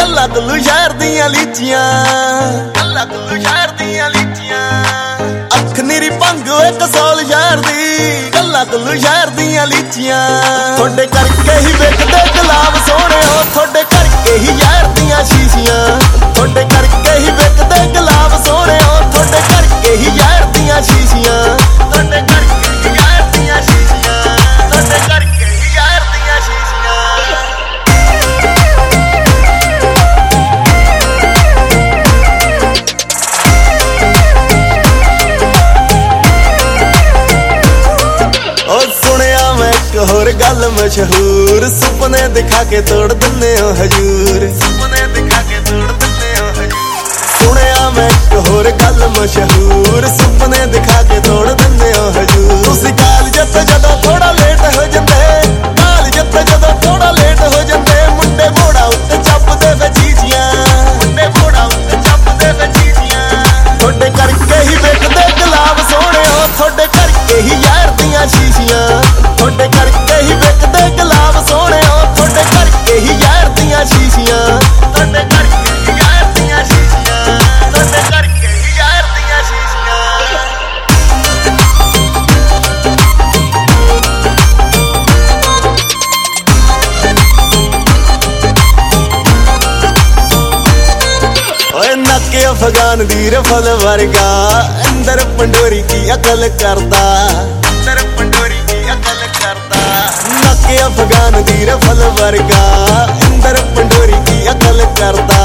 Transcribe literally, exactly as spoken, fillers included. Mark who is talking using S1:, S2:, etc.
S1: गल्लां कुल्लू शहर दियां लीचियां, गल्लां कुल्लू शहर दियां लीचियां। अख निरी भंग एक सौल शहर दी, गल्लां कुल्लू शहर दियां लीचियां। थोड़े करके ही विकदे गुलाब सोहणे हो, थोड़े करके ही शहर दियां शीशियां। थोड़े करके ही विकदे गुलाब सोहणे हो, थोड़े करके ही शहर दियां शीशियां। थोड़े करके ही शहर दियां शीशियां, थोड़े करके ही शहर दियां शीशियां। होर गल मशहूर, सुपने दिखा के तोड़ दिन्ने हो हजूर, सुपने दिखा के तोड़ दिन्ने हो हजूर। सुनिया मैं होर गल मशहूर, सुपने दिखा के तोड़ दिन्ने हो हजूर। तुसी कॉलेज ते जदों थोड़ा लेट हो जांदे, कॉलेज ते जदों थोड़ा लेट हो जांदे, मुंडे मोड़ा उत्ते चपदे वे चीजियां, मुंडे मोड़ा उत्ते चपदे वे चीजियां। थोड़े करके ही विकदे गुलाब सोहणे हो, थोड़े करके ही यार दियां शीशियां। थोड़े करके ही विकदे गुलाब सोहणे हो, थोड़े करके ही यार दियां शीशियां। थोड़े करके ही यार दियां शीशियां, थोड़े करके ही यार दियां शीशियां। ओए नक्के अफगान दी रफल वर्गा, अंदर पंडोरी की अकल करदा, अंदर पंडोरी की अकल करदा। नक्के अफगान दी रफल वर्गा, अंदर पंडोरी की अकल करदा।